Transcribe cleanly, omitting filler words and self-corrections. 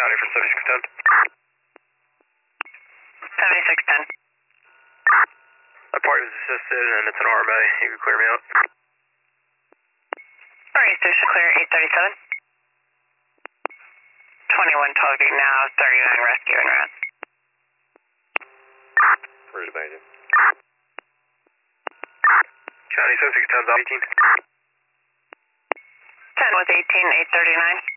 County for 7610. 7610. My party was assisted and it's an RMA. You can clear me out. Alright, station clear 837. 2112 now, 39 rescue and route. Where's the bandit? County 7610's 18. 10 with 18, 839.